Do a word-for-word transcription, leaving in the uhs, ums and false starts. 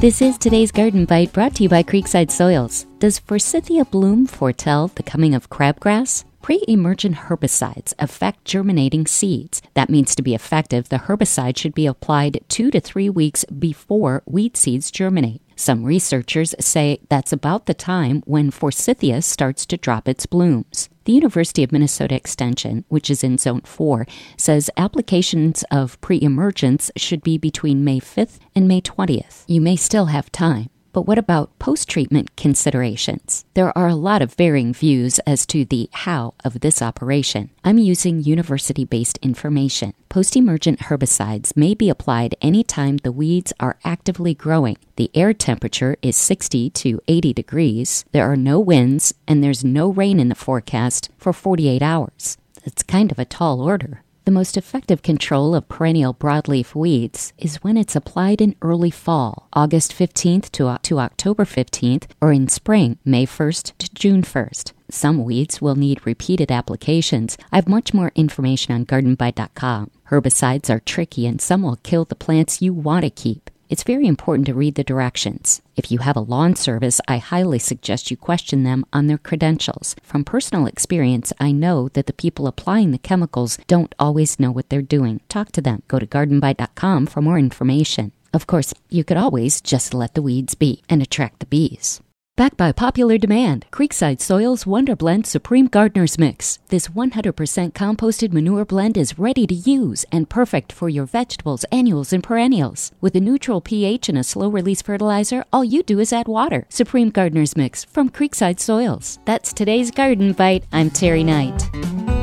This is today's Garden Bite, brought to you by Creekside Soils. Does Forsythia bloom foretell the coming of crabgrass? Pre-emergent herbicides affect germinating seeds. That means to be effective, the herbicide should be applied two to three weeks before weed seeds germinate. Some researchers say that's about the time when Forsythia starts to drop its blooms. The University of Minnesota Extension, which is in Zone four, says applications of pre-emergence should be between May fifth and May twentieth. You may still have time. But what about post-treatment considerations? There are a lot of varying views as to the how of this operation. I'm using university-based information. Post-emergent herbicides may be applied anytime the weeds are actively growing. The air temperature is sixty to eighty degrees, there are no winds, and there's no rain in the forecast for forty-eight hours. It's kind of a tall order. The most effective control of perennial broadleaf weeds is when it's applied in early fall, August fifteenth to, to October fifteenth, or in spring, May first to June first. Some weeds will need repeated applications. I have much more information on garden bite dot com. Herbicides are tricky and some will kill the plants you want to keep. It's very important to read the directions. If you have a lawn service, I highly suggest you question them on their credentials. From personal experience, I know that the people applying the chemicals don't always know what they're doing. Talk to them. Go to garden bite dot com for more information. Of course, you could always just let the weeds be and attract the bees. Backed by popular demand, Creekside Soils Wonder Blend Supreme Gardener's Mix. This one hundred percent composted manure blend is ready to use and perfect for your vegetables, annuals, and perennials. With a neutral pH and a slow-release fertilizer, all you do is add water. Supreme Gardener's Mix from Creekside Soils. That's today's Garden Bite. I'm Terry Knight.